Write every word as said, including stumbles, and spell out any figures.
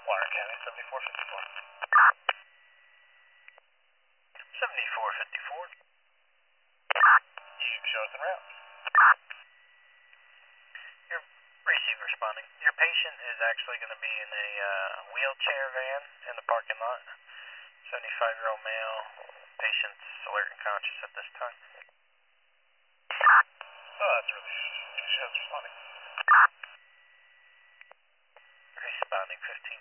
Warren County, seventy-four fifty-four. seventy-four fifty-four. You show us en route. Your receive responding. Your patient is actually going to be in a uh, wheelchair van in the parking lot. seventy-five-year-old male. Patient's alert and conscious at this time. Oh, that's really... Shows responding. Responding fifteen.